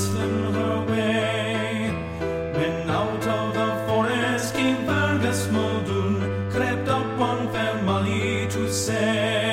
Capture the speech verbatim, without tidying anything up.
hasten her way. When out of the forest King Fergus Muldoon crept up on fair Molly to say,